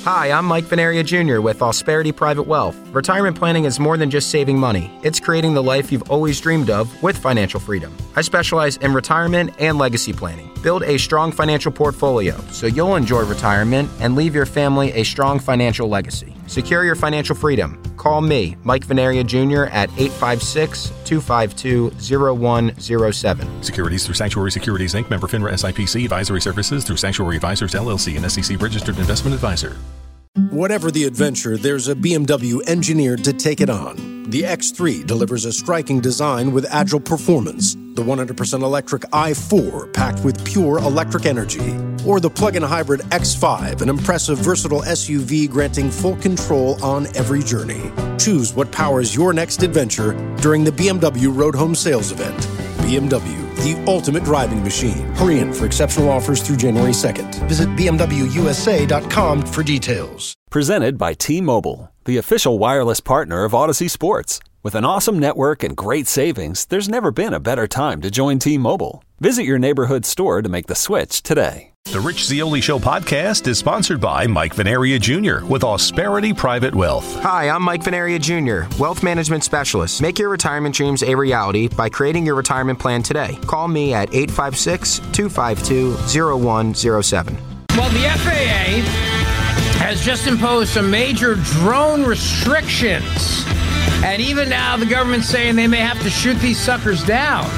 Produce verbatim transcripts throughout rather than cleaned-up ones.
Hi, I'm Mike Venaria Junior with Ausperity Private Wealth. Retirement planning is more than just saving money. It's creating the life you've always dreamed of with financial freedom. I specialize in retirement and legacy planning. Build a strong financial portfolio so you'll enjoy retirement and leave your family a strong financial legacy. Secure your financial freedom. Call me, Mike Venaria Junior at eight five six, two five two, zero one zero seven. Securities through Sanctuary Securities, Incorporated. Member FINRA S I P C. Advisory services through Sanctuary Advisors, L L C, and S E C registered investment advisor. Whatever the adventure, there's a B M W engineered to take it on. The X three delivers a striking design with agile performance. The one hundred percent electric i four packed with pure electric energy. Or the plug-in hybrid X five, an impressive versatile S U V granting full control on every journey. Choose what powers your next adventure during the B M W Road Home Sales Event. B M W, the ultimate driving machine. Hurry in for exceptional offers through January second. Visit b m w u s a dot com for details. Presented by T-Mobile, the official wireless partner of Odyssey Sports. With an awesome network and great savings, there's never been a better time to join T-Mobile. Visit your neighborhood store to make the switch today. The Rich Zeoli Show podcast is sponsored by Mike Venaria Junior with Ausperity Private Wealth. Hi, I'm Mike Venaria Junior, Wealth Management Specialist. Make your retirement dreams a reality by creating your retirement plan today. Call me at eight five six, two five two, zero one zero seven. Well, the F A A has just imposed some major drone restrictions. And even now, the government's saying they may have to shoot these suckers down.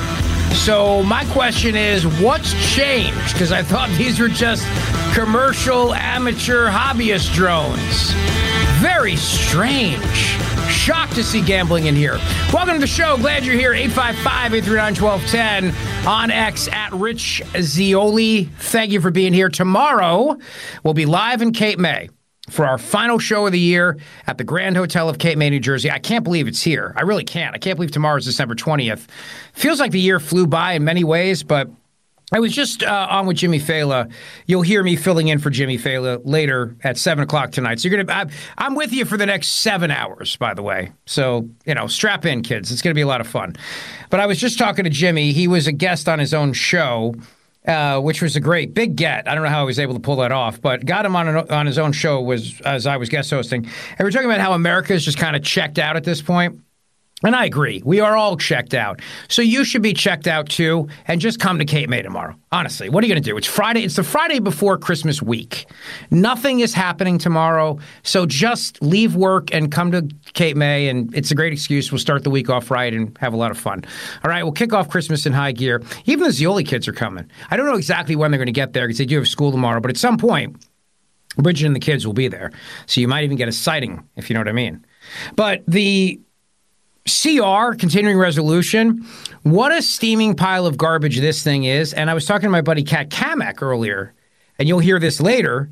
So my question is, what's changed? Because I thought these were just commercial, amateur, hobbyist drones. Very strange. Shocked to see gambling in here. Welcome to the show. Glad you're here. eight five five, eight three nine, one two one zero on X at Rich Zeoli. Thank you for being here. Tomorrow, we'll be live in Cape May for our final show of the year at the Grand Hotel of Cape May, New Jersey. I can't believe it's here. I really can't. I can't believe tomorrow's December twentieth. Feels like the year flew by in many ways, but I was just uh, on with Jimmy Fallon. You'll hear me filling in for Jimmy Fallon later at seven o'clock tonight. So you're gonna, I, I'm with you for the next seven hours, by the way. So, you know, strap in, kids. It's going to be a lot of fun. But I was just talking to Jimmy. He was a guest on his own show, Uh, which was a great big get. I don't know how I was able to pull that off, but got him on an, on his own show was as I was guest hosting. And we're talking about how America is just kind of checked out at this point. And I agree. We are all checked out. So you should be checked out too, and just come to Cape May tomorrow. Honestly, what are you going to do? It's Friday. It's the Friday before Christmas week. Nothing is happening tomorrow. So just leave work and come to Cape May, and it's a great excuse. We'll start the week off right and have a lot of fun. All right, we'll kick off Christmas in high gear. Even the Zeoli kids are coming. I don't know exactly when they're going to get there because they do have school tomorrow, but at some point, Bridget and the kids will be there. So you might even get a sighting, if you know what I mean. But the C R, continuing resolution, what a steaming pile of garbage this thing is. And I was talking to my buddy Kat Kamak earlier, and you'll hear this later,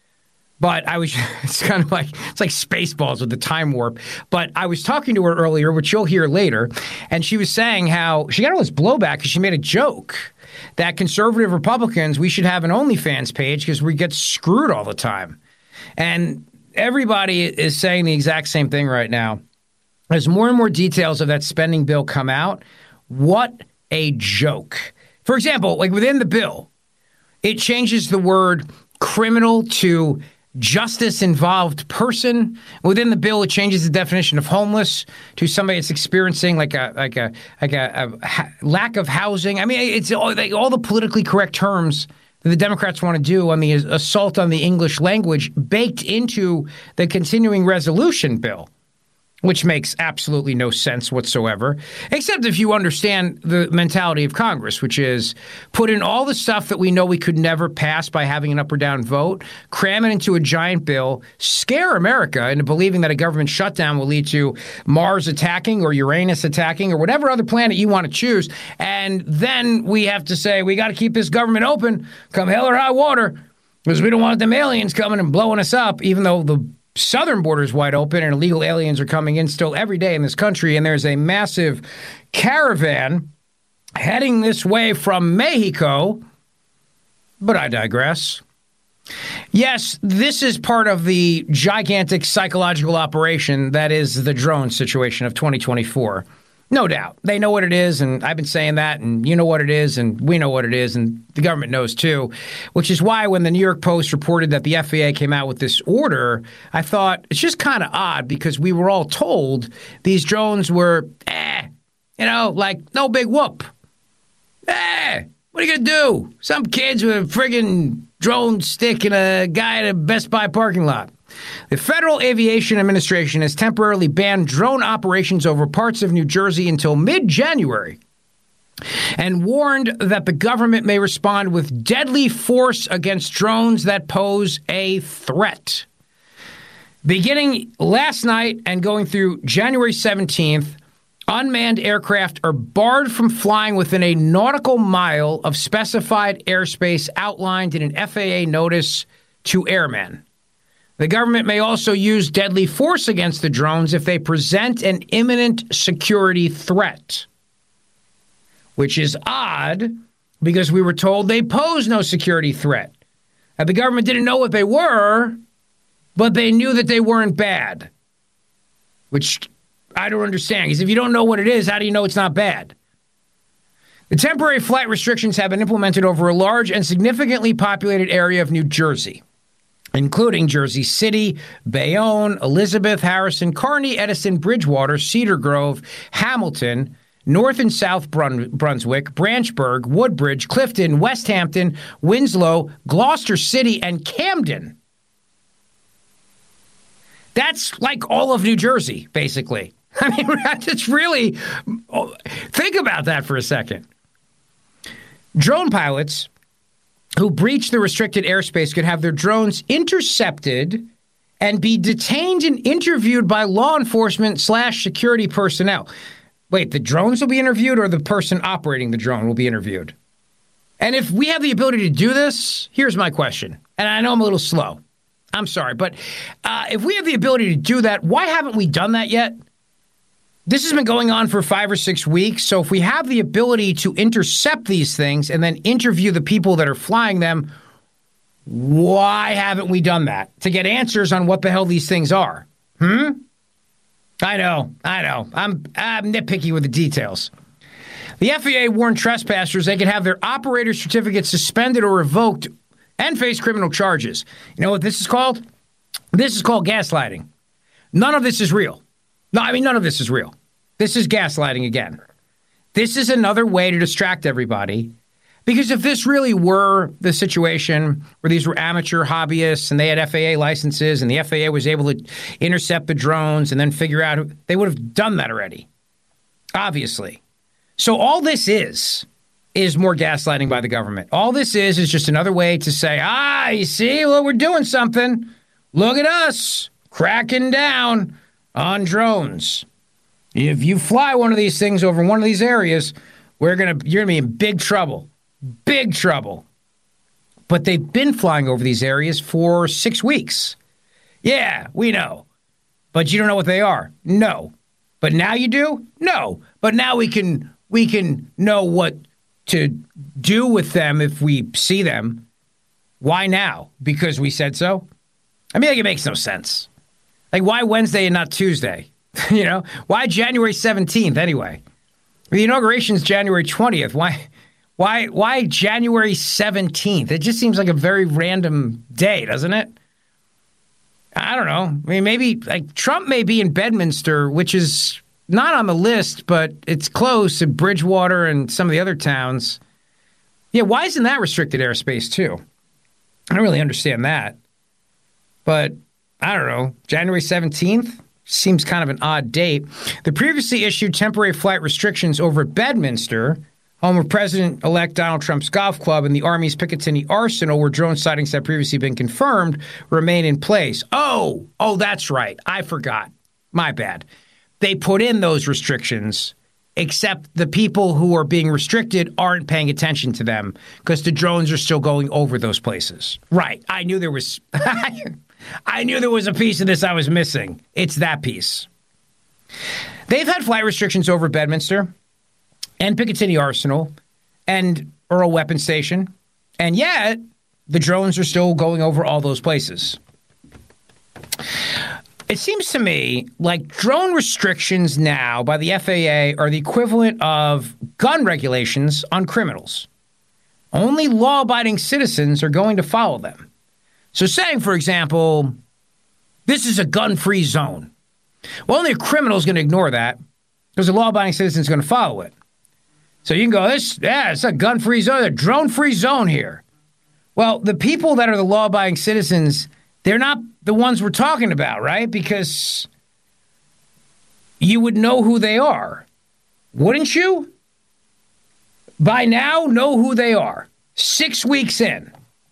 but I was, it's kind of like, it's like Spaceballs with the time warp. But I was talking to her earlier, which you'll hear later, and she was saying how she got all this blowback because she made a joke that conservative Republicans, we should have an OnlyFans page because we get screwed all the time. And everybody is saying the exact same thing right now. As more and more details of that spending bill come out, what a joke. For example, like within the bill, it changes the word criminal to justice-involved person. Within the bill, it changes the definition of homeless to somebody that's experiencing like a like a like a, a ha- lack of housing. I mean, it's all, like, all the politically correct terms that the Democrats want to do on the assault on the English language baked into the continuing resolution bill, which makes absolutely no sense whatsoever, except if you understand the mentality of Congress, which is put in all the stuff that we know we could never pass by having an up or down vote, cram it into a giant bill, scare America into believing that a government shutdown will lead to Mars attacking or Uranus attacking or whatever other planet you want to choose. And then we have to say, we got to keep this government open, come hell or high water, because we don't want them aliens coming and blowing us up, even though the southern border is wide open and illegal aliens are coming in still every day in this country. And there's a massive caravan heading this way from Mexico. But I digress. Yes, this is part of the gigantic psychological operation that is the drone situation of twenty twenty-four. No doubt. They know what it is, and I've been saying that, and you know what it is, and we know what it is, and the government knows too, which is why when the New York Post reported that the F A A came out with this order, I thought it's just kind of odd because we were all told these drones were, eh, you know, like no big whoop. Eh, what are you going to do? Some kids with a friggin' drone stick and a guy at a Best Buy parking lot. The Federal Aviation Administration has temporarily banned drone operations over parts of New Jersey until mid-January and warned that the government may respond with deadly force against drones that pose a threat. Beginning last night and going through January seventeenth, unmanned aircraft are barred from flying within a nautical mile of specified airspace outlined in an F A A notice to airmen. The government may also use deadly force against the drones if they present an imminent security threat, which is odd because we were told they pose no security threat. And the government didn't know what they were, but they knew that they weren't bad, which I don't understand, because if you don't know what it is, how do you know it's not bad? The temporary flight restrictions have been implemented over a large and significantly populated area of New Jersey, including Jersey City, Bayonne, Elizabeth, Harrison, Kearney, Edison, Bridgewater, Cedar Grove, Hamilton, North and South Brun- Brunswick, Branchburg, Woodbridge, Clifton, West Hampton, Winslow, Gloucester City, and Camden. That's like all of New Jersey, basically. I mean, it's really, think about that for a second. Drone pilots who breach the restricted airspace could have their drones intercepted and be detained and interviewed by law enforcement slash security personnel. Wait, the drones will be interviewed or the person operating the drone will be interviewed? And if we have the ability to do this, here's my question. And I know I'm a little slow. I'm sorry, but uh, if we have the ability to do that, why haven't we done that yet? This has been going on for five or six weeks, so if we have the ability to intercept these things and then interview the people that are flying them, why haven't we done that? To get answers on what the hell these things are. Hmm? I know, I know. I'm, I'm nitpicky with the details. The F A A warned trespassers they could have their operator certificates suspended or revoked and face criminal charges. You know what this is called? This is called gaslighting. None of this is real. No, I mean, none of this is real. This is gaslighting again. This is another way to distract everybody. Because if this really were the situation where these were amateur hobbyists and they had F A A licenses and the F A A was able to intercept the drones and then figure out, who, they would have done that already. Obviously. So all this is, is more gaslighting by the government. All this is, is just another way to say, ah, you see, well, we're doing something. Look at us cracking down on drones. If you fly one of these things over one of these areas, we're gonna you're gonna be in big trouble. Big trouble. But they've been flying over these areas for six weeks. Yeah, we know. But you don't know what they are. No. But now you do? No. But now we can we can know what to do with them if we see them. Why now? Because we said so? I mean, like, it makes no sense. Like, why Wednesday and not Tuesday? You know? Why January seventeenth anyway? The inauguration's January twentieth. Why why why January seventeenth? It just seems like a very random day, doesn't it? I don't know. I mean, maybe, like, Trump may be in Bedminster, which is not on the list, but it's close to Bridgewater and some of the other towns. Yeah, why isn't that restricted airspace, too? I don't really understand that. But I don't know, January seventeenth seems kind of an odd date. The previously issued temporary flight restrictions over at Bedminster, home of President-elect Donald Trump's golf club, and the Army's Picatinny Arsenal, where drone sightings had previously been confirmed, remain in place. Oh, oh, that's right. I forgot. My bad. They put in those restrictions, except the people who are being restricted aren't paying attention to them because the drones are still going over those places. Right. I knew there was... I knew there was a piece of this I was missing. It's that piece. They've had flight restrictions over Bedminster and Picatinny Arsenal and Earl Weapon Station, and yet the drones are still going over all those places. It seems to me like drone restrictions now by the F A A are the equivalent of gun regulations on criminals. Only law-abiding citizens are going to follow them. So saying, for example, this is a gun-free zone. Well, only a criminal is going to ignore that because a law-abiding citizen is going to follow it. So you can go, this, yeah, it's a gun-free zone, a drone-free zone here. Well, the people that are the law-abiding citizens, they're not the ones we're talking about, right? Because you would know who they are. Wouldn't you? By now, know who they are. Six weeks in.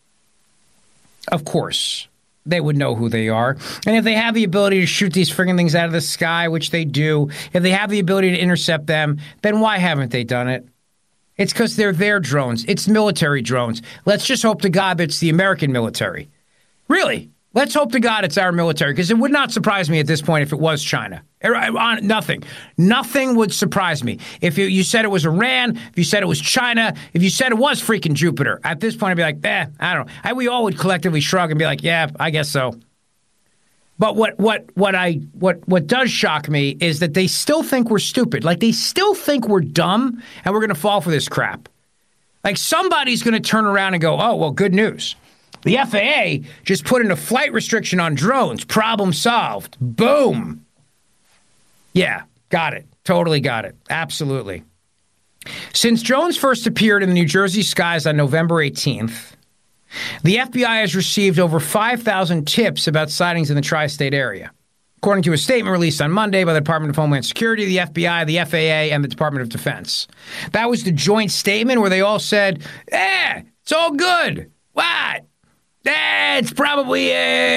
Of course, they would know who they are. And if they have the ability to shoot these friggin' things out of the sky, which they do, if they have the ability to intercept them, then why haven't they done it? It's because they're their drones. It's military drones. Let's just hope to God that it's the American military. Really? Let's hope to God it's our military, because it would not surprise me at this point if it was China. Nothing. Nothing would surprise me. If you, you said it was Iran, if you said it was China, if you said it was freaking Jupiter, at this point I'd be like, eh, I don't know. I, we all would collectively shrug and be like, yeah, I guess so. But what what what I what what does shock me is that they still think we're stupid. Like, they still think we're dumb and we're going to fall for this crap. Like, somebody's going to turn around and go, oh, well, good news. The F A A just put in a flight restriction on drones. Problem solved. Boom. Yeah, got it. Totally got it. Absolutely. Since drones first appeared in the New Jersey skies on November eighteenth, the F B I has received over five thousand tips about sightings in the tri-state area. According to a statement released on Monday by the Department of Homeland Security, the F B I, the F A A, and the Department of Defense. That was the joint statement where they all said, eh, it's all good. What? Eh, it's probably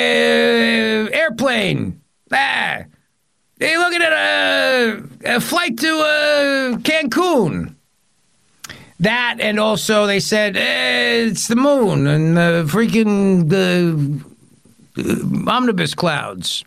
an airplane. Ah, they're looking at a, a flight to uh, Cancun. That, and also they said, eh, it's the moon and the freaking the, the omnibus clouds.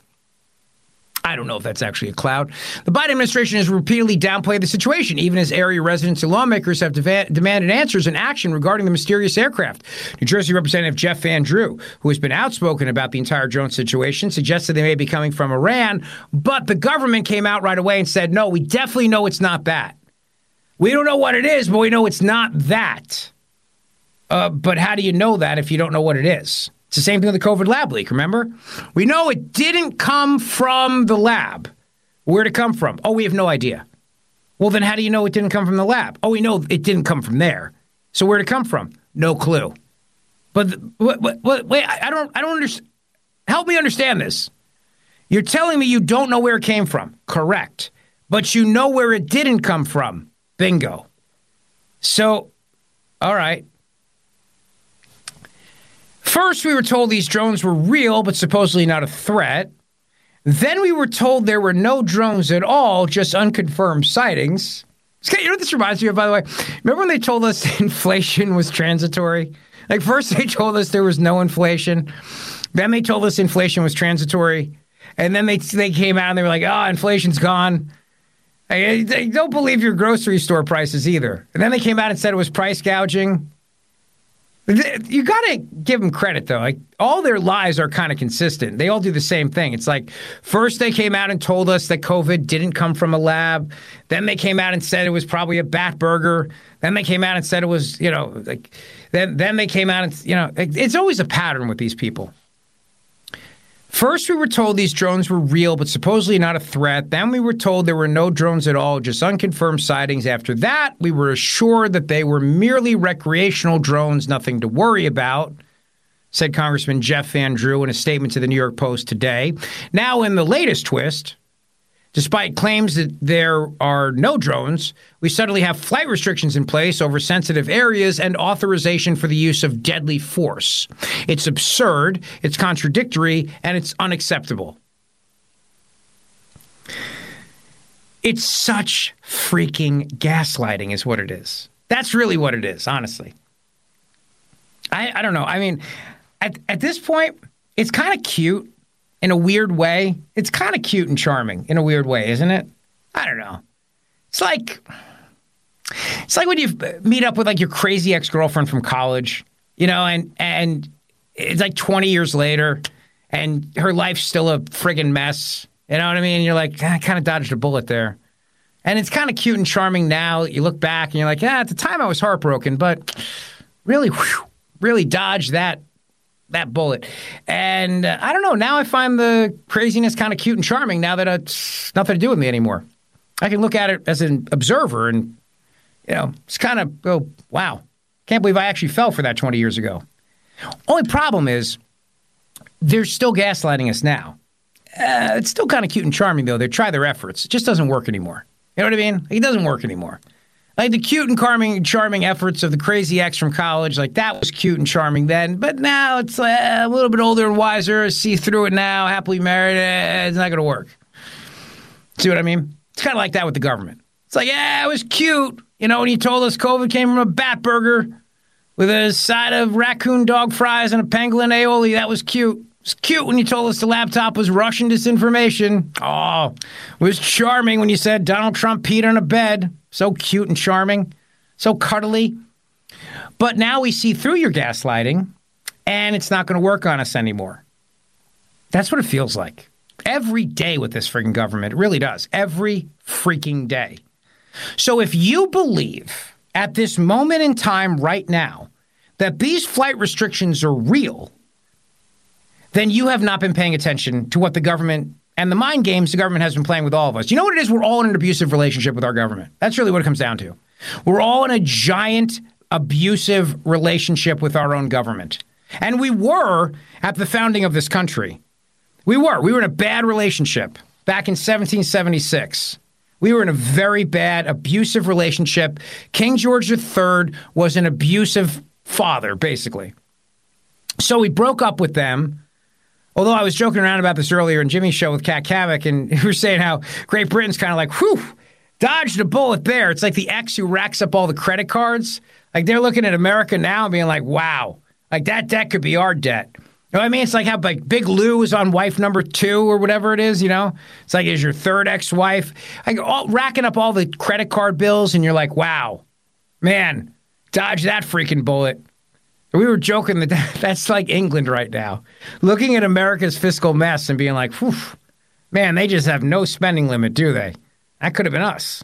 I don't know if that's actually a cloud. The Biden administration has repeatedly downplayed the situation, even as area residents and lawmakers have de- demanded answers and action regarding the mysterious aircraft. New Jersey Representative Jeff Van Drew, who has been outspoken about the entire drone situation, suggested they may be coming from Iran, but the government came out right away and said, no, we definitely know it's not that. We don't know what it is, but we know it's not that. Uh, but how do you know that if you don't know what it is? It's the same thing with the COVID lab leak, remember? We know it didn't come from the lab. Where'd it come from? Oh, we have no idea. Well, then how do you know it didn't come from the lab? Oh, we know it didn't come from there. So where'd it come from? No clue. But wait, wait, wait I don't, I don't understand. Help me understand this. You're telling me you don't know where it came from. Correct. But you know where it didn't come from. Bingo. So, all right. First, we were told these drones were real, but supposedly not a threat. Then we were told there were no drones at all, just unconfirmed sightings. You know what this reminds me of, by the way? Remember when they told us inflation was transitory? Like, first they told us there was no inflation. Then they told us inflation was transitory. And then they they came out and they were like, oh, inflation's gone. They don't believe your grocery store prices either. And then they came out and said it was price gouging. You got to give them credit, though. Like, all their lies are kind of consistent. They all do the same thing. It's like, first they came out and told us that COVID didn't come from a lab. Then they came out and said it was probably a bat burger. Then they came out and said it was, you know, like, then, then they came out and, you know, it's always a pattern with these people. First, we were told these drones were real, but supposedly not a threat. Then we were told there were no drones at all, just unconfirmed sightings. After that, we were assured that they were merely recreational drones, nothing to worry about, said Congressman Jeff Van Drew in a statement to the New York Post today. Now, in the latest twist, despite claims that there are no drones, we suddenly have flight restrictions in place over sensitive areas and authorization for the use of deadly force. It's absurd, it's contradictory, and it's unacceptable. It's such freaking gaslighting is what it is. That's really what it is, honestly. I, I don't know. I mean, at, at this point, it's kind of cute. In a weird way. It's kind of cute and charming in a weird way, isn't it? I don't know. It's like it's like when you meet up with like your crazy ex-girlfriend from college, you know, and and it's like twenty years later, and her life's still a friggin' mess. You know what I mean? You're like, ah, I kind of dodged a bullet there. And it's kind of cute and charming now. You look back and you're like, yeah, at the time I was heartbroken, but really, whew, really dodged that that bullet. And uh, I don't know. Now I find the craziness kind of cute and charming now that it's nothing to do with me anymore. I can look at it as an observer and, you know, it's kind of go, wow, can't believe I actually fell for that twenty years ago. Only problem is they're still gaslighting us now. Uh, it's still kind of cute and charming, though. They try their efforts. It just doesn't work anymore. You know what I mean? It doesn't work anymore. Like the cute and charming, charming efforts of the crazy ex from college, like that was cute and charming then. But now it's uh, a little bit older and wiser. See through it now, happily married. Uh, it's not going to work. See what I mean? It's kind of like that with the government. It's like, yeah, it was cute. You know, when you told us COVID came from a bat burger with a side of raccoon dog fries and a pangolin aioli, that was cute. It's cute when you told us the laptop was Russian disinformation. Oh, it was charming when you said Donald Trump peed on a bed. So cute and charming. So cuddly. But now we see through your gaslighting, and it's not going to work on us anymore. That's what it feels like. Every day with this freaking government. It really does. Every freaking day. So if you believe at this moment in time right now that these flight restrictions are real, then you have not been paying attention to what the government and the mind games the government has been playing with all of us. You know what it is? We're all in an abusive relationship with our government. That's really what it comes down to. We're all in a giant abusive relationship with our own government. And we were at the founding of this country. We were. We were in a bad relationship back in seventeen seventy-six. We were in a very bad, abusive relationship. King George the Third was an abusive father, basically. So we broke up with them. Although I was joking around about this earlier in Jimmy's show with Kat Kavik, and we were saying how Great Britain's kind of like, whew, dodged a bullet there. It's like the ex who racks up all the credit cards. Like they're looking at America now and being like, wow, like that debt could be our debt. You know what I mean? It's like how like Big Lou was on wife number two or whatever it is, you know? It's like, is your third ex-wife. Like all, racking up all the credit card bills, and you're like, wow, man, dodge that freaking bullet. We were joking that that's like England right now, looking at America's fiscal mess and being like, whew, man, they just have no spending limit, do they? That could have been us.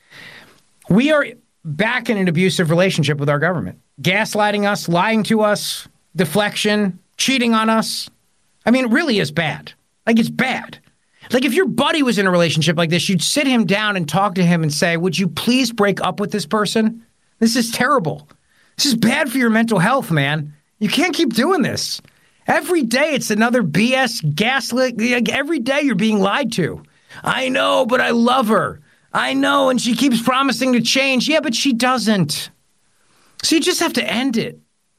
We are back in an abusive relationship with our government, gaslighting us, lying to us, deflection, cheating on us. I mean, it really is bad. Like, it's bad. Like, if your buddy was in a relationship like this, you'd sit him down and talk to him and say, would you please break up with this person? This is terrible. This is bad for your mental health, man. You can't keep doing this. Every day it's another B S gaslit. Every day you're being lied to. I know, but I love her. I know, and she keeps promising to change. Yeah, but she doesn't. So you just have to end it.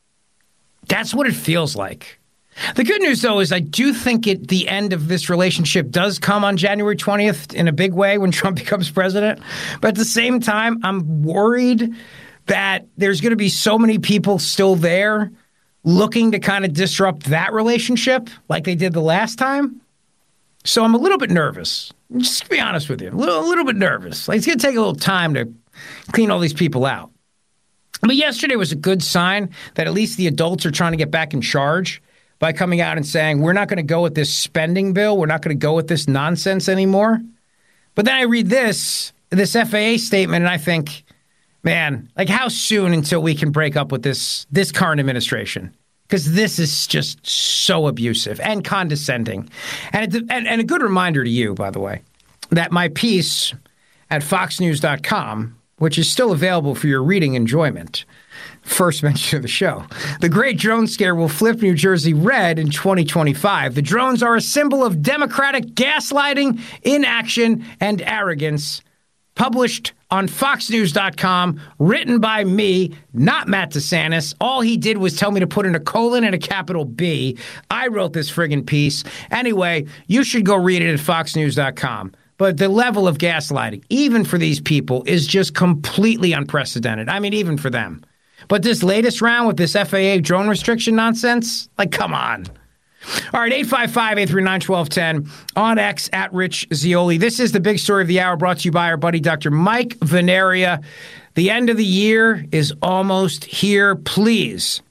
That's what it feels like. The good news, though, is I do think it, the end of this relationship does come on January twentieth in a big way when Trump becomes president. But at the same time, I'm worried that there's going to be so many people still there looking to kind of disrupt that relationship like they did the last time. So I'm a little bit nervous. Just to be honest with you, a little, a little bit nervous. Like, it's going to take a little time to clean all these people out. But yesterday was a good sign that at least the adults are trying to get back in charge by coming out and saying, we're not going to go with this spending bill. We're not going to go with this nonsense anymore. But then I read this, this F A A statement, and I think, man, like how soon until we can break up with this this current administration? Because this is just so abusive and condescending. And, it, and and a good reminder to you, by the way, that my piece at fox news dot com, which is still available for your reading enjoyment, first mention of the show, the great drone scare will flip New Jersey red in twenty twenty-five. The drones are a symbol of Democratic gaslighting, inaction, and arrogance. Published on fox news dot com, written by me, not Matt DeSantis. All he did was tell me to put in a colon and a capital B. I wrote this friggin' piece. Anyway, you should go read it at fox news dot com. But the level of gaslighting, even for these people, is just completely unprecedented. I mean, even for them. But this latest round with this F A A drone restriction nonsense, like, come on. All right, eight five five, eight three nine, one two one zero on X at Rich Zeoli. This is the big story of the hour, brought to you by our buddy Doctor Mike Veneria. The end of the year is almost here. Please,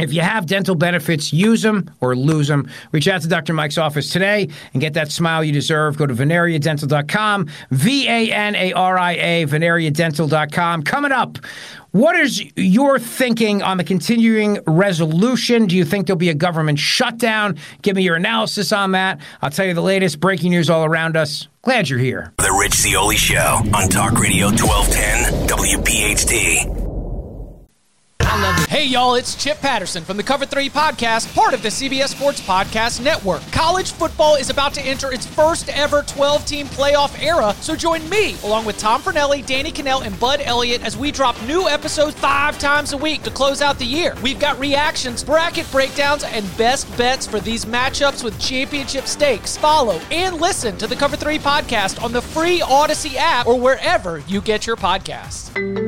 If you have dental benefits, use them or lose them. Reach out to Doctor Mike's office today and get that smile you deserve. Go to veneria dental dot com, V A N A R I A, veneria dental dot com. Coming up, what is your thinking on the continuing resolution? Do you think there'll be a government shutdown? Give me your analysis on that. I'll tell you the latest breaking news all around us. Glad you're here. The Rich Zeoli Show on Talk Radio twelve ten W P H T. I love it. Hey, y'all, it's Chip Patterson from the Cover three Podcast, part of the C B S Sports Podcast Network. College football is about to enter its first ever twelve-team playoff era, so join me, along with Tom Fornelli, Danny Cannell, and Bud Elliott, as we drop new episodes five times a week to close out the year. We've got reactions, bracket breakdowns, and best bets for these matchups with championship stakes. Follow and listen to the Cover three Podcast on the free Odyssey app or wherever you get your podcasts.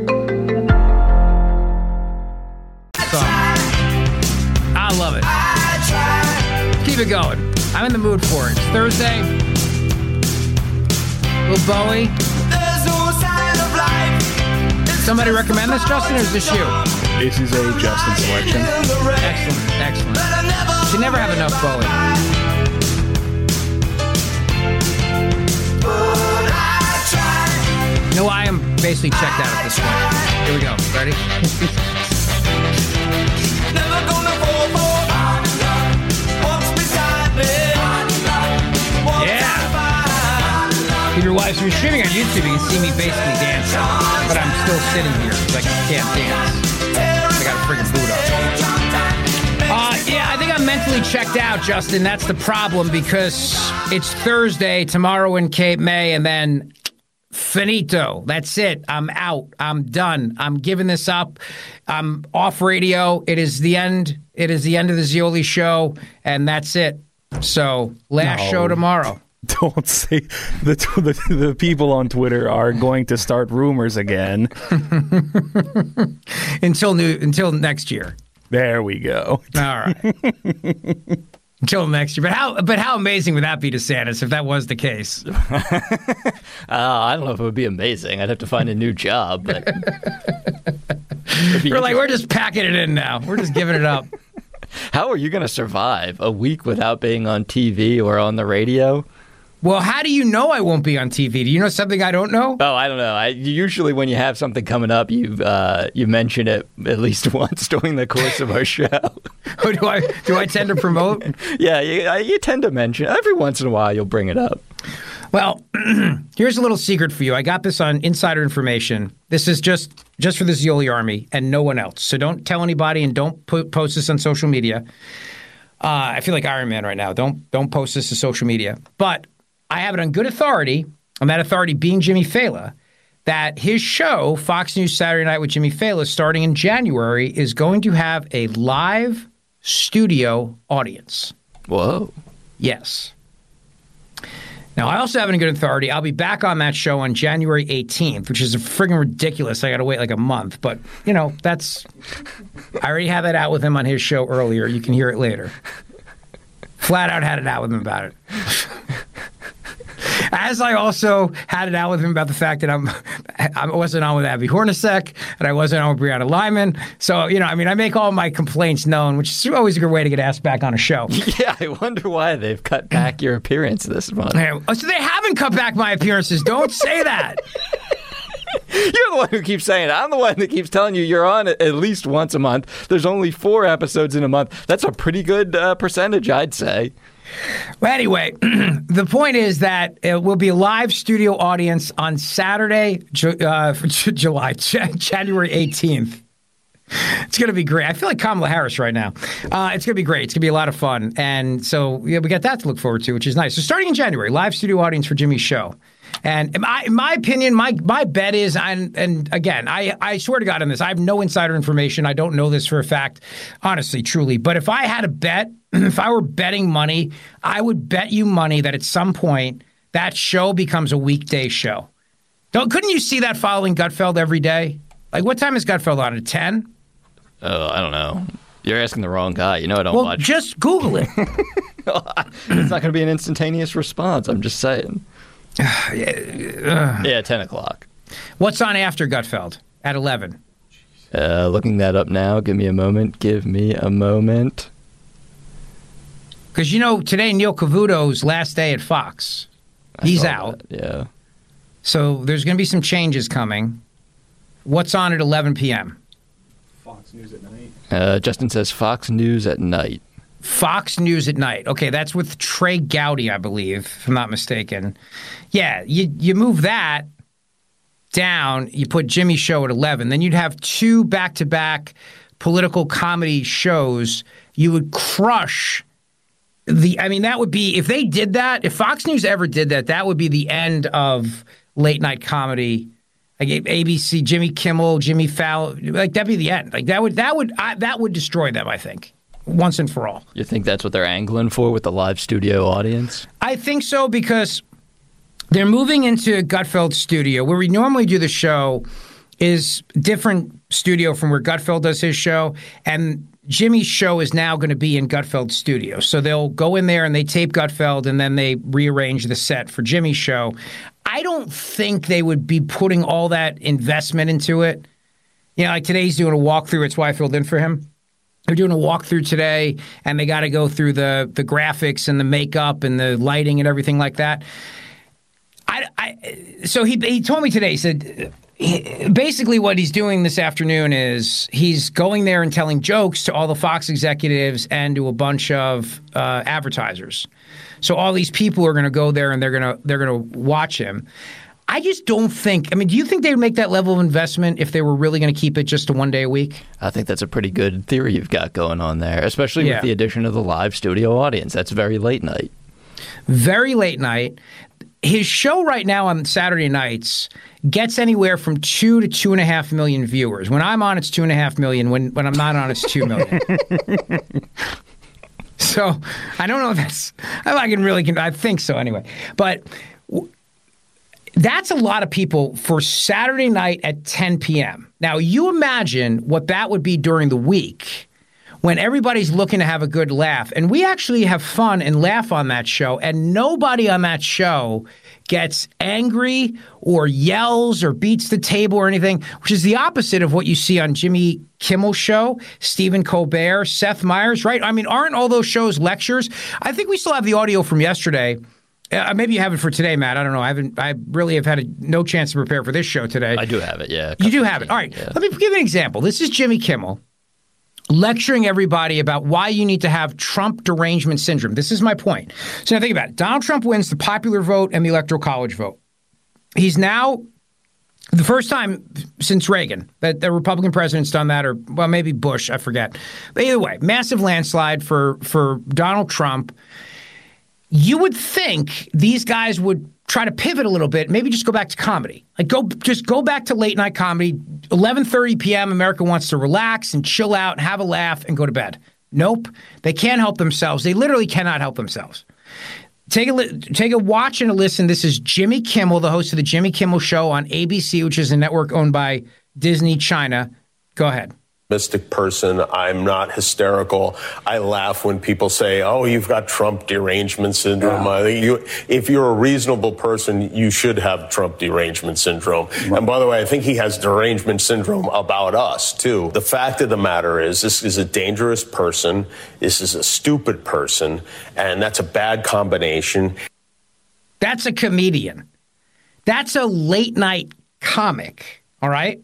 I love it. Keep it going. I'm in the mood for it. It's Thursday. Little Bowie. Somebody recommend this, Justin, or is this you? This is a Justin selection. Excellent, excellent. Should never have enough Bowie. You know, I am basically checked out at this point. Here we go. Ready? If you're, if you're streaming on YouTube, you can see me basically dancing, but I'm still sitting here like I can't dance. I got a freaking boot up. Uh, yeah, I think I'm mentally checked out, Justin. That's the problem because it's Thursday, tomorrow in Cape May, and then finito. That's it. I'm out. I'm done. I'm giving this up. I'm off radio. It is the end. It is the end of the Zeoli Show, and that's it. So last no. show tomorrow. Don't say the, the the people on Twitter are going to start rumors again until new until next year. There we go. All right. Until next year. But how but how amazing would that be, DeSantis, if that was the case? uh, I don't know if it would be amazing. I'd have to find a new job. But we're like, we're just packing it in now. We're just giving it up. How are you going to survive a week without being on T V or on the radio? Well, how do you know I won't be on T V? Do you know something I don't know? Oh, I don't know. I, usually when you have something coming up, you uh, you mention it at least once during the course of our show. Oh, do I do I tend to promote? Yeah, you, you tend to mention it. Every once in a while you'll bring it up. Well, here's a little secret for you. I got this on insider information. This is just, just for the Zeoli Army and no one else. So don't tell anybody and don't put, post this on social media. Uh, I feel like Iron Man right now. Don't don't post this to social media. But I have it on good authority, on that authority being Jimmy Fallon, that his show, Fox News Saturday Night with Jimmy Fallon, starting in January, is going to have a live studio audience. Whoa. Yes. Now, I also have it in good authority. I'll be back on that show on January eighteenth, which is friggin' ridiculous. I got to wait like a month. But, you know, that's – I already had that out with him on his show earlier. You can hear it later. Flat out had it out with him about it. As I also had it out with him about the fact that I'm, I wasn't on with Abby Hornacek and I wasn't on with Brianna Lyman. So, you know, I mean, I make all my complaints known, which is always a good way to get asked back on a show. Yeah, I wonder why they've cut back your appearance this month. Oh, so they haven't cut back my appearances. Don't say that. You're the one who keeps saying it. I'm the one that keeps telling you you're on at least once a month. There's only four episodes in a month. That's a pretty good uh, percentage, I'd say. Well, anyway, the point is that it will be a live studio audience on Saturday, uh, July, January eighteenth. It's going to be great. I feel like Kamala Harris right now. Uh, it's going to be great. It's going to be a lot of fun. And so yeah, we got that to look forward to, which is nice. So starting in January, live studio audience for Jimmy's show. And in my, in my opinion, my my bet is, and, and again, I, I swear to God on this, I have no insider information. I don't know this for a fact, honestly, truly. But if I had a bet, if I were betting money, I would bet you money that at some point that show becomes a weekday show. Don't, couldn't you see that following Gutfeld every day? Like, what time is Gutfeld on? At ten? Oh, I don't know. You're asking the wrong guy. You know I don't well, watch. Well, just Google it. It's not going to be an instantaneous response. I'm just saying. Yeah, ten o'clock. What's on after Gutfeld? At eleven. Uh, looking that up now. Give me a moment. Give me a moment. Because, you know, today Neil Cavuto's last day at Fox. He's out. That, yeah. So there's going to be some changes coming. What's on at eleven p.m.? Fox News at night. Uh, Justin says Fox News at night. Fox News at night. Okay, that's with Trey Gowdy, I believe, if I'm not mistaken. Yeah, you you move that down, you put Jimmy's show at eleven, then you'd have two back-to-back political comedy shows. You would crush the, I mean, that would be, if they did that, if Fox News ever did that, that would be the end of late-night comedy. Like A B C, Jimmy Kimmel, Jimmy Fallon, like that'd be the end. Like that would, that would, I, that would destroy them, I think. Once and for all. You think that's what they're angling for with the live studio audience? I think so, because they're moving into Gutfeld's studio. Where we normally do the show is different studio from where Gutfeld does his show, and Jimmy's show is now going to be in Gutfeld's studio. So they'll go in there and they tape Gutfeld, and then they rearrange the set for Jimmy's show. I don't think they would be putting all that investment into it. You know, like today he's doing a walkthrough. It's why I filled in for him. They're doing a walkthrough today, and they got to go through the the graphics and the makeup and the lighting and everything like that. I, I so he he told me today. He said he, basically what he's doing this afternoon is he's going there and telling jokes to all the Fox executives and to a bunch of uh, advertisers. So all these people are going to go there and they're going to they're going to watch him. I just don't think – I mean, do you think they would make that level of investment if they were really going to keep it just to one day a week? I think that's a pretty good theory you've got going on there, especially yeah. with the addition of the live studio audience. That's very late night. Very late night. His show right now on Saturday nights gets anywhere from two to two and a half million viewers. When I'm on, it's two and a half million. When, when I'm not on, it's two million. So I don't know if that's – I can really – I think so anyway. But – that's a lot of people for Saturday night at ten p.m. Now, you imagine what that would be during the week when everybody's looking to have a good laugh. And we actually have fun and laugh on that show, and nobody on that show gets angry or yells or beats the table or anything, which is the opposite of what you see on Jimmy Kimmel's show, Stephen Colbert, Seth Meyers, right? I mean, aren't all those shows lectures? I think we still have the audio from yesterday. Uh, maybe you have it for today, Matt. I don't know. I haven't. I really have had a, no chance to prepare for this show today. I do have it, yeah. You do have it. All right. Yeah. Let me give you an example. This is Jimmy Kimmel lecturing everybody about why you need to have Trump derangement syndrome. This is my point. So now think about it. Donald Trump wins the popular vote and the Electoral College vote. He's now the first time since Reagan that the Republican president's done that, or well, maybe Bush. I forget. But either way, massive landslide for for Donald Trump. You would think these guys would try to pivot a little bit, maybe just go back to comedy. Like go just go back to late night comedy. eleven thirty p.m. America wants to relax and chill out, have a laugh, and go to bed. Nope. They can't help themselves. They literally cannot help themselves. Take a li- take a watch and a listen. This is Jimmy Kimmel, the host of the Jimmy Kimmel Show on A B C, which is a network owned by Disney China. Go ahead. Person. I'm not hysterical. I laugh when people say, oh, you've got Trump derangement syndrome. Yeah. You, if you're a reasonable person, you should have Trump derangement syndrome. Right. And by the way, I think he has derangement syndrome about us, too. The fact of the matter is this is a dangerous person. This is a stupid person. And that's a bad combination. That's a comedian. That's a late night comic. All right?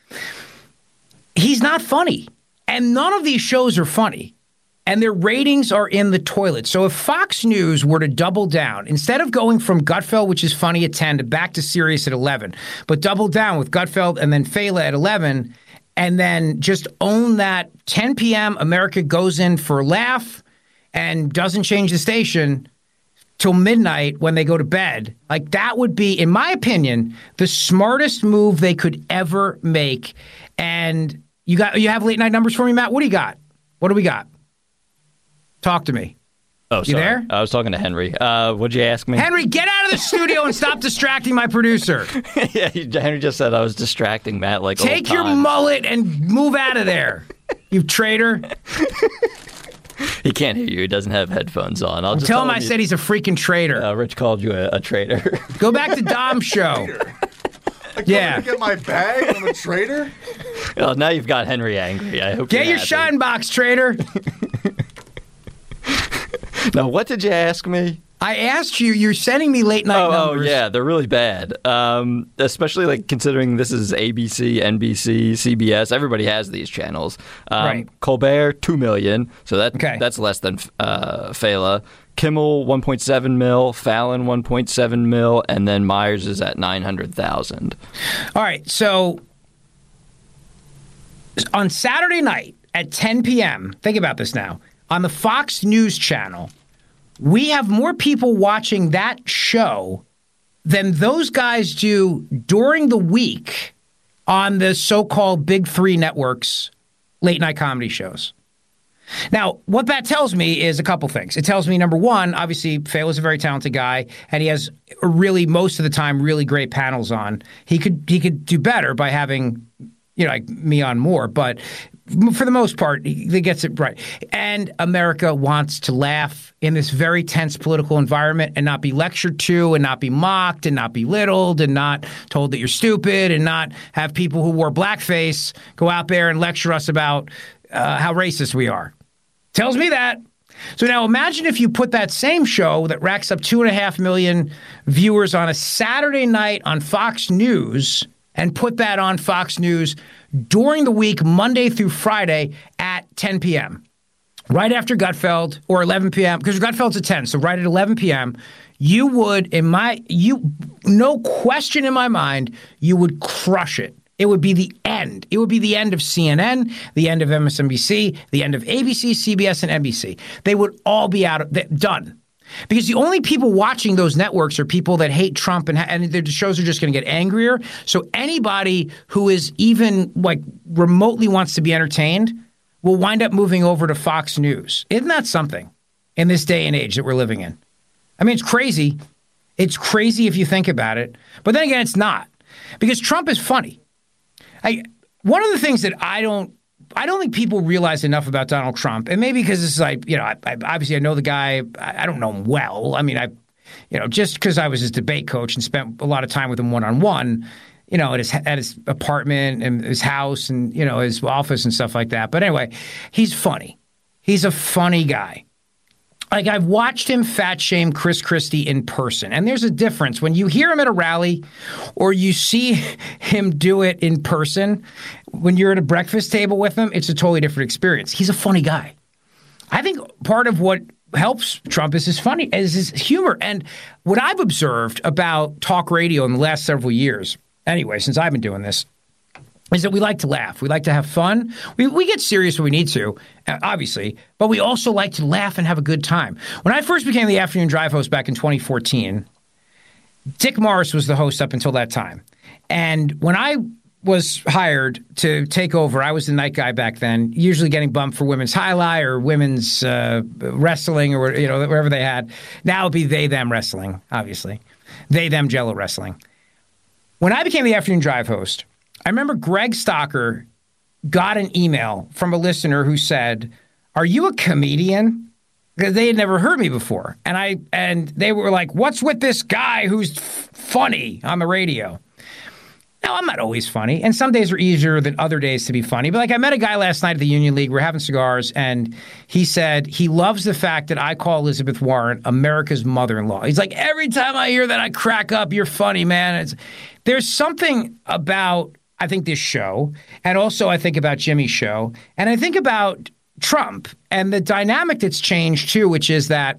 He's not funny, and none of these shows are funny, and their ratings are in the toilet. So if Fox News were to double down, instead of going from Gutfeld, which is funny at ten, to back to serious at eleven, but double down with Gutfeld and then Fela at eleven, and then just own that ten p.m. America goes in for a laugh and doesn't change the station till midnight when they go to bed, like that would be, in my opinion, the smartest move they could ever make. And you got you have late night numbers for me, Matt? What do you got? What do we got? Talk to me. Oh, you sorry. there? I was talking to Henry. Uh, what'd you ask me? Henry, get out of the studio and stop distracting my producer. Yeah, Henry just said I was distracting Matt like all the time. Take your mullet and move out of there, you traitor. He can't hear you. He doesn't have headphones on. I'll just tell him I you, said he's a freaking traitor. Uh, Rich called you a, a traitor. Go back to Dom's show. Like, yeah. to get my bag? I'm a traitor? Well, now you've got Henry angry. I hope Get you're your happy. shine box, Trader. Now, what did you ask me? I asked you, you're sending me late night oh, numbers. Oh, yeah, they're really bad. Um, especially like considering this is A B C, N B C, C B S. Everybody has these channels. Um, Right. Colbert, two million. So that Okay. that's less than uh, Fela. Kimmel, one point seven mil. Fallon, one point seven mil. And then Myers is at nine hundred thousand. All right, so on Saturday night at ten p.m., think about this now, on the Fox News channel, we have more people watching that show than those guys do during the week on the so-called Big Three networks late-night comedy shows. Now, what that tells me is a couple things. It tells me, number one, obviously, Phil is a very talented guy, and he has really, most of the time, really great panels on. He could he could do better by having, you know, like me on more, but for the most part, he gets it right. And America wants to laugh in this very tense political environment and not be lectured to and not be mocked and not belittled and not told that you're stupid and not have people who wore blackface go out there and lecture us about uh, how racist we are. Tells me that. So now imagine if you put that same show that racks up two and a half million viewers on a Saturday night on Fox News and put that on Fox News during the week, Monday through Friday at ten p.m., right after Gutfeld, or eleven p.m., because Gutfeld's at ten, so right at eleven p.m., you would, in my, you, no question in my mind, you would crush it. It would be the end. It would be the end of C N N, the end of M S N B C, the end of A B C, C B S, and N B C. They would all be out of, done. Because the only people watching those networks are people that hate Trump, and, and the shows are just going to get angrier. So anybody who is even like remotely wants to be entertained will wind up moving over to Fox News. Isn't that something in this day and age that we're living in? I mean, it's crazy. It's crazy if you think about it. But then again, it's not. Because Trump is funny. I, one of the things that I don't I don't think people realize enough about Donald Trump, and maybe because it's like, you know, I, I, obviously I know the guy. I, I don't know him well. I mean, I, you know, just because I was his debate coach and spent a lot of time with him one-on-one, you know, at his, at his apartment and his house and, you know, his office and stuff like that. But anyway, he's funny. He's a funny guy. Like, I've watched him fat shame Chris Christie in person. And there's a difference. When you hear him at a rally or you see him do it in person, when you're at a breakfast table with him, it's a totally different experience. He's a funny guy. I think part of what helps Trump is his funny, is his humor. And what I've observed about talk radio in the last several years, anyway, since I've been doing this, is that we like to laugh. We like to have fun. We we get serious when we need to, obviously, but we also like to laugh and have a good time. When I first became the Afternoon Drive host back in twenty fourteen, Dick Morris was the host up until that time. And when I was hired to take over, I was the night guy back then, usually getting bumped for Women's Highlight or Women's uh, Wrestling or, you know, wherever they had. Now it'd be they, them wrestling, obviously. They, them, Jello wrestling. When I became the Afternoon Drive host, I remember Greg Stocker got an email from a listener who said, "Are you a comedian?" Because they had never heard me before. And I and they were like, "What's with this guy who's f- funny on the radio?" Now, I'm not always funny, and some days are easier than other days to be funny. But like, I met a guy last night at the Union League. We're having cigars, and he said he loves the fact that I call Elizabeth Warren America's mother-in-law. He's like, every time I hear that, I crack up. You're funny, man. It's, there's something about, I think, this show, and also I think about Jimmy's show, and I think about Trump and the dynamic that's changed, too, which is that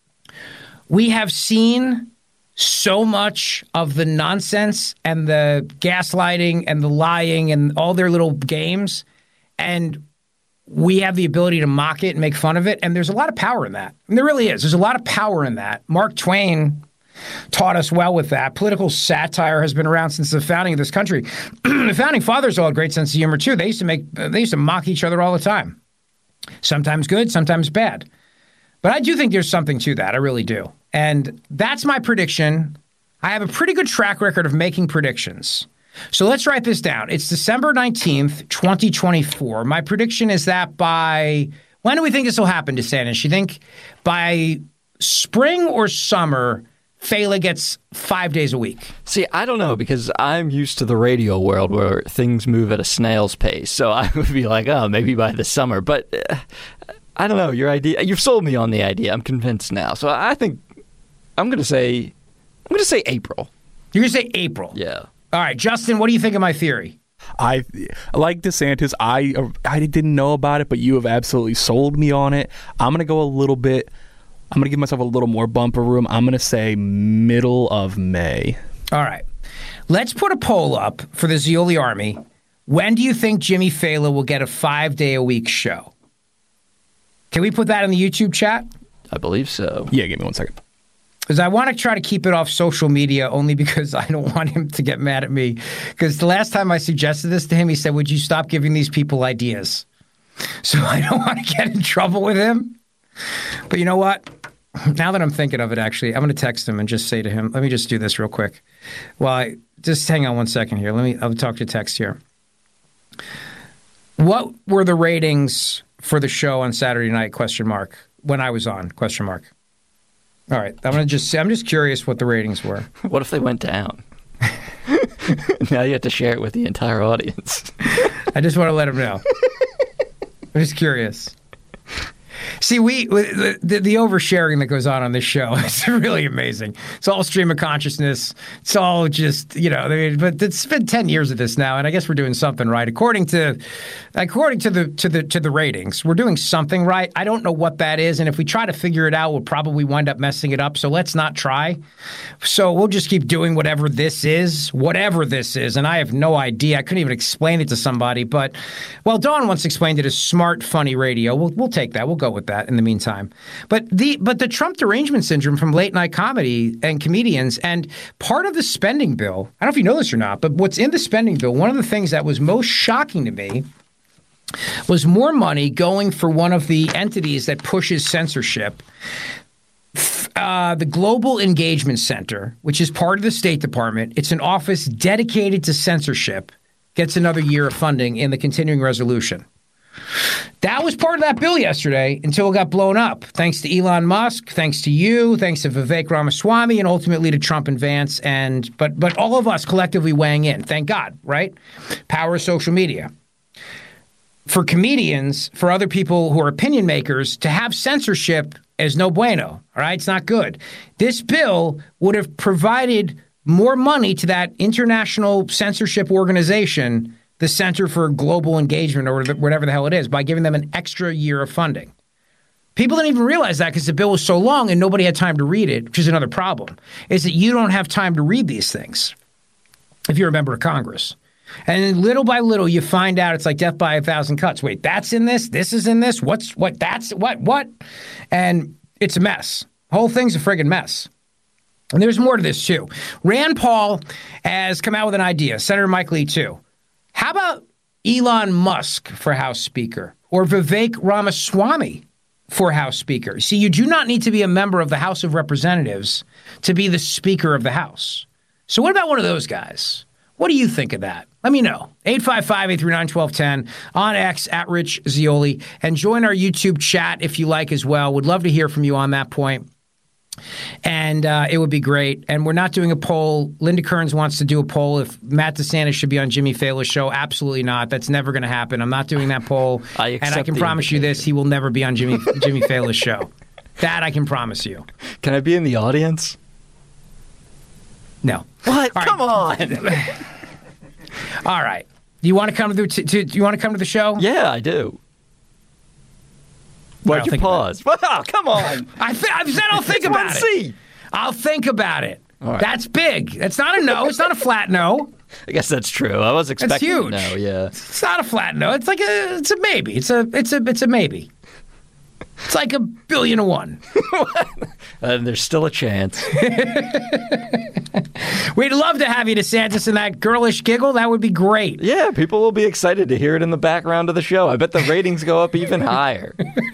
we have seen so much of the nonsense and the gaslighting and the lying and all their little games, and we have the ability to mock it and make fun of it, and there's a lot of power in that. And there really is. There's a lot of power in that. Mark Twain taught us well with that. Political satire has been around since the founding of this country. The founding fathers all had a great sense of humor, too. They used to make, they used to mock each other all the time. Sometimes good, sometimes bad. But I do think there's something to that. I really do. And that's my prediction. I have a pretty good track record of making predictions. So let's write this down. It's December nineteenth, twenty twenty-four. My prediction is that by, when do we think this will happen, DeSantis? You think by spring or summer, Fela gets five days a week? See, I don't know, because I'm used to the radio world where things move at a snail's pace. So I would be like, oh, maybe by the summer. But uh, I don't know. Your idea, you've sold me on the idea. I'm convinced now. So I think I'm going to say, I'm going to say April. You're going to say April? Yeah. All right, Justin, what do you think of my theory? I like DeSantis. I I didn't know about it, but you have absolutely sold me on it. I'm going to go a little bit. I'm going to give myself a little more bumper room. I'm going to say middle of May. All right. Let's put a poll up for the Zeoli Army. When do you think Jimmy Fallon will get a five-day-a-week show? Can we put that in the YouTube chat? I believe so. Yeah, give me one second. Because I want to try to keep it off social media only because I don't want him to get mad at me. Because the last time I suggested this to him, he said, would you stop giving these people ideas? So I don't want to get in trouble with him. But you know what? Now that I'm thinking of it, actually, I'm going to text him and just say to him, let me just do this real quick. Well, I, just hang on one second here. Let me, I'll talk to text here. What were the ratings for the show on Saturday night, question mark, when I was on, question mark? All right, I'm gonna just I'm just curious what the ratings were. What if they went down? Now you have to share it with the entire audience. I just want to let them know. I'm just curious. See, we the, the, the oversharing that goes on on this show is really amazing. It's all stream of consciousness. It's all just, you know, I mean, but it's been ten years of this now, and I guess we're doing something right. According to according to the to the to the ratings, we're doing something right. I don't know what that is, and if we try to figure it out, we'll probably wind up messing it up. So let's not try. So we'll just keep doing whatever this is, whatever this is, and I have no idea. I couldn't even explain it to somebody, but well, Dawn once explained it as smart, funny radio. We'll we'll take that. We'll go with that in the meantime. But the but the Trump derangement syndrome from late night comedy and comedians, and part of the spending bill, I don't know if you know this or not, but what's in the spending bill, one of the things that was most shocking to me was more money going for one of the entities that pushes censorship, uh, the Global Engagement Center, which is part of the State Department. It's an office dedicated to censorship, gets another year of funding in the continuing resolution. That was part of that bill yesterday until it got blown up. Thanks to Elon Musk, thanks to you, thanks to Vivek Ramaswamy, and ultimately to Trump and Vance, and but but all of us collectively weighing in. Thank God, right? Power of social media. For comedians, for other people who are opinion makers, to have censorship is no bueno. All right, it's not good. This bill would have provided more money to that international censorship organization, the Center for Global Engagement, or whatever the hell it is, by giving them an extra year of funding. People didn't even realize that because the bill was so long and nobody had time to read it, which is another problem, is that you don't have time to read these things if you're a member of Congress. And then little by little, you find out it's like death by a thousand cuts. Wait, that's in this? This is in this? What's what? That's what? What? And it's a mess. The whole thing's a friggin' mess. And there's more to this, too. Rand Paul has come out with an idea. Senator Mike Lee, too. How about Elon Musk for House Speaker or Vivek Ramaswamy for House Speaker? See, you do not need to be a member of the House of Representatives to be the Speaker of the House. So what about one of those guys? What do you think of that? Let me know. eight five five, eight three nine, one two one zero on X at Rich Zeoli. And join our YouTube chat if you like as well. Would love to hear from you on that point. And uh, it would be great. And we're not doing a poll. Linda Kearns wants to do a poll if Matt DeSantis should be on Jimmy Fallon's show. Absolutely not. That's never going to happen. I'm not doing that poll. I and I can promise you this. He will never be on Jimmy Jimmy Fallon's show. That I can promise you. Can I be in the audience? No. What? All Come right. on. All right. Do you want to come to the to, to, do you want to come to the show? Yeah, I do. Why'd you pause? Wow, come on. I th- I've said I'll think about it. See. I'll think about it. All right. That's big. That's not a no. It's not a flat no. I guess that's true. I was expecting huge. a no, yeah. It's not a flat no. It's like a it's a maybe. It's a it's a it's a maybe. It's like a billion to one. And there's still a chance. We'd love to have you, DeSantis, in that girlish giggle. That would be great. Yeah, people will be excited to hear it in the background of the show. I bet the ratings go up even higher.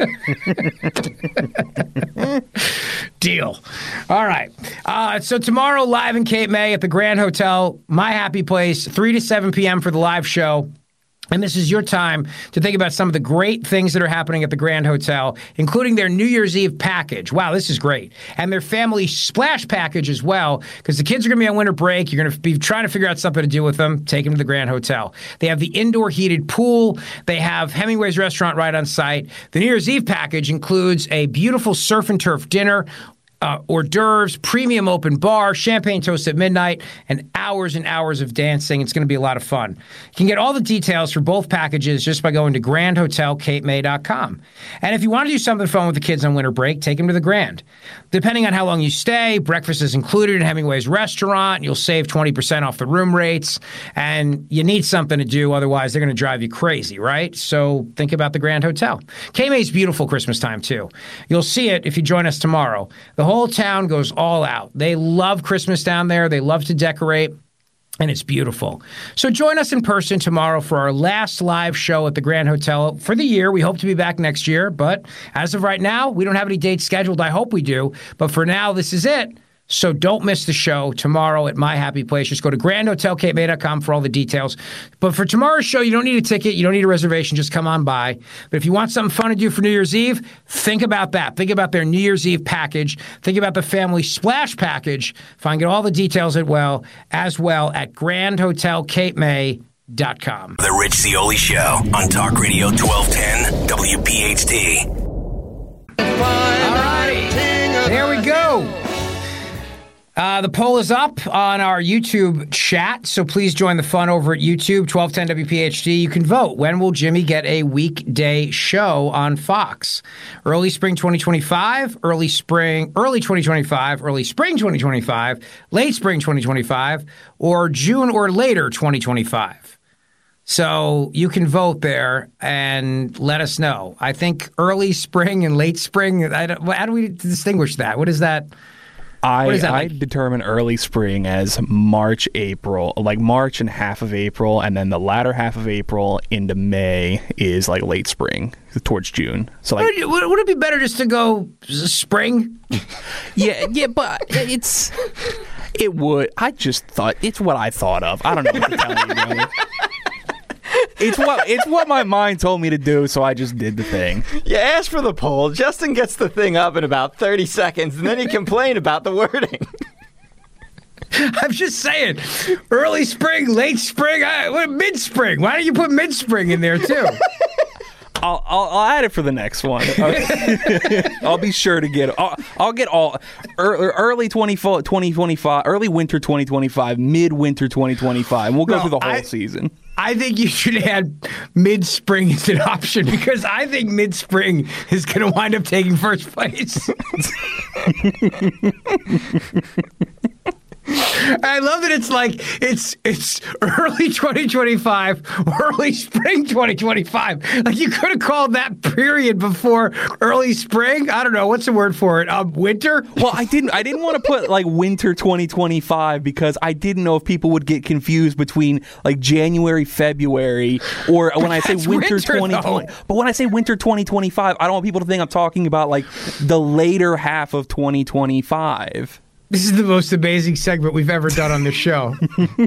Deal. All right. Uh, so tomorrow, live in Cape May at the Grand Hotel, my happy place, three to seven p.m. for the live show. And this is your time to think about some of the great things that are happening at the Grand Hotel, including their New Year's Eve package. Wow, this is great. And their family splash package as well, because the kids are going to be on winter break. You're going to be trying to figure out something to do with them. Take them to the Grand Hotel. They have the indoor heated pool. They have Hemingway's restaurant right on site. The New Year's Eve package includes a beautiful surf and turf dinner, Uh, hors d'oeuvres, premium open bar, champagne toast at midnight, and hours and hours of dancing. It's going to be a lot of fun. You can get all the details for both packages just by going to grand hotel cape may dot com. And if you want to do something fun with the kids on winter break, take them to the Grand. Depending on how long you stay, breakfast is included in Hemingway's restaurant. You'll save twenty percent off the room rates, and you need something to do. Otherwise, they're going to drive you crazy, right? So think about the Grand Hotel. K-May's beautiful Christmas time, too. You'll see it if you join us tomorrow. The whole town goes all out. They love Christmas down there. They love to decorate, and it's beautiful. So join us in person tomorrow for our last live show at the Grand Hotel for the year. We hope to be back next year, but as of right now, we don't have any dates scheduled. I hope we do, but for now, this is it. So don't miss the show tomorrow at My Happy Place. Just go to grand hotel cape may dot com for all the details. But for tomorrow's show, you don't need a ticket. You don't need a reservation. Just come on by. But if you want something fun to do for New Year's Eve, think about that. Think about their New Year's Eve package. Think about the family splash package. Find all the details as well, as well at grand hotel cape may dot com. The Rich Zeoli Show on Talk Radio twelve ten W P H T. All righty. There we go. Uh, the poll is up on our YouTube chat, so please join the fun over at YouTube, twelve ten W P H D. You can vote. When will Jimmy get a weekday show on Fox? Early spring twenty twenty-five, early spring, early twenty twenty-five, early spring twenty twenty-five, late spring twenty twenty-five, or June or later twenty twenty-five. So you can vote there and let us know. I think early spring and late spring, I don't, how do we distinguish that? What is that? I, What is that I like? determine early spring as March, April, like March and half of April, and then the latter half of April into May is like late spring towards June. So like, Would, would, would it be better just to go s- spring? yeah, yeah, but it's it would. I just thought it's what I thought of. I don't know what to tell you. Really. It's what it's what my mind told me to do, so I just did the thing. You asked for the poll. Justin gets the thing up in about thirty seconds, and then you complain about the wording. I'm just saying, early spring, late spring, I, what, mid-spring. Why don't you put mid-spring in there, too? I'll, I'll I'll add it for the next one. I'll be sure to get it. I'll, I'll get all early, early twenty twenty-five, early winter twenty twenty-five, mid-winter twenty twenty-five, and we'll go No, through the whole I- season. I think you should add mid-spring as an option because I think mid-spring is going to wind up taking first place. I love that it's like it's it's early twenty twenty-five, early spring twenty twenty-five. Like you could have called that period before early spring. I don't know what's the word for it. Um, winter. Well, I didn't. I didn't want to put like winter twenty twenty-five because I didn't know if people would get confused between like January, February, or when I say That's winter winter, twenty twenty. though. But when I say winter twenty twenty-five, I don't want people to think I'm talking about like the later half of twenty twenty-five. This is the most amazing segment we've ever done on the show.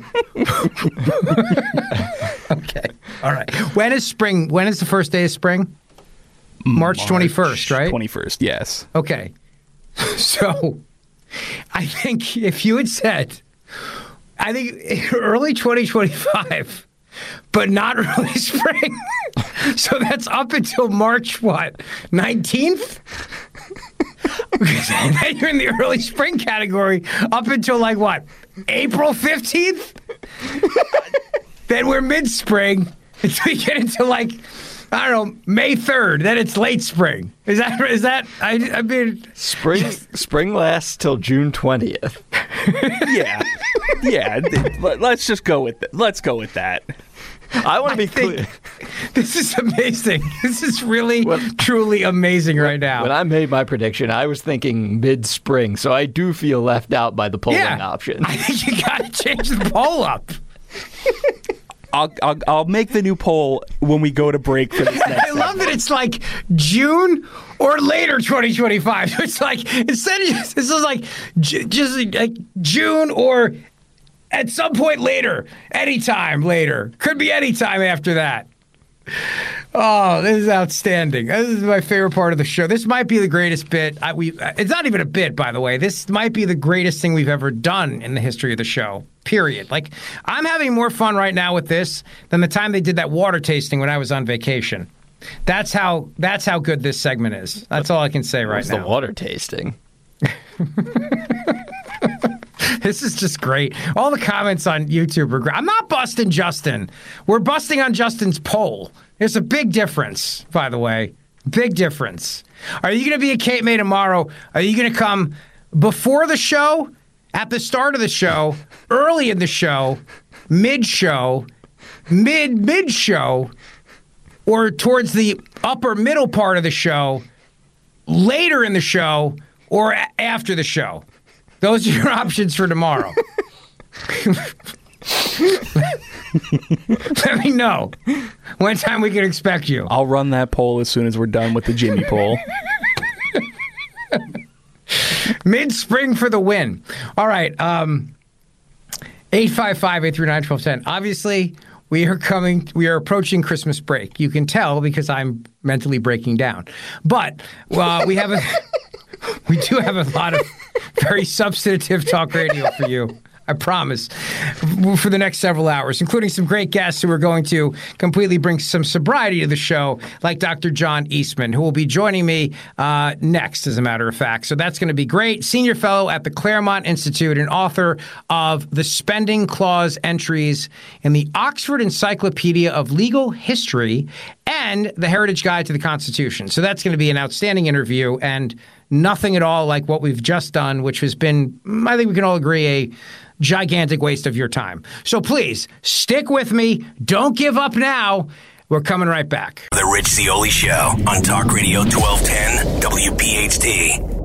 Okay. All right. When is spring? When is the first day of spring? March twenty-first, right? twenty-first, yes. Okay. So I think if you had said, I think early twenty twenty-five, but not early spring. So that's up until March, what, nineteenth? Because then you're in the early spring category up until like what, April fifteenth? Then we're mid-spring until you get into like, I don't know, May third. Then it's late spring. Is that, is that, I, I mean. Spring spring lasts till June twentieth. Yeah. Yeah. th- let- Let's just go with that. Let's go with that. I want to be think clear. This is amazing. This is really, truly amazing right now. When I made my prediction, I was thinking mid-spring, so I do feel left out by the polling yeah, option. I think you got to change the poll up. I'll, I'll I'll make the new poll when we go to break for this next I love that it's like June or later twenty twenty-five. It's like, instead of, this is like j- just like June or at some point later, anytime later. Could be any time after that. Oh, this is outstanding. This is my favorite part of the show. This might be the greatest bit. I, we, it's not even a bit, by the way. This might be the greatest thing we've ever done in the history of the show, period. Like, I'm having more fun right now with this than the time they did that water tasting when I was on vacation. That's how That's how good this segment is. That's all I can say right What's now. the water tasting? This is just great. All the comments on YouTube are great. I'm not busting Justin. We're busting on Justin's poll. There's a big difference, by the way. Big difference. Are you going to be at Cape May tomorrow? Are you going to come before the show, at the start of the show, early in the show, mid-show, mid-mid-show, or towards the upper middle part of the show, later in the show, or a- after the show? Those are your options for tomorrow. Let me know when time we can expect you. I'll run that poll as soon as we're done with the Jimmy poll. Mid-spring for the win. All right. Um, eight five five, eight three nine, one two one zero. Obviously, we are coming, we are approaching Christmas break. You can tell because I'm mentally breaking down. But uh, we have a, we do have a lot of very substantive talk radio for you. I promise, for the next several hours, including some great guests who are going to completely bring some sobriety to the show, like Doctor John Eastman, who will be joining me uh, next, as a matter of fact. So that's going to be great. Senior fellow at the Claremont Institute and author of The Spending Clause Entries in the Oxford Encyclopedia of Legal History and the Heritage Guide to the Constitution. So that's going to be an outstanding interview and nothing at all like what we've just done, which has been, I think we can all agree, a gigantic waste of your time. So please, stick with me. Don't give up now. We're coming right back. The Rich Zeoli Show on Talk Radio twelve ten W P H T.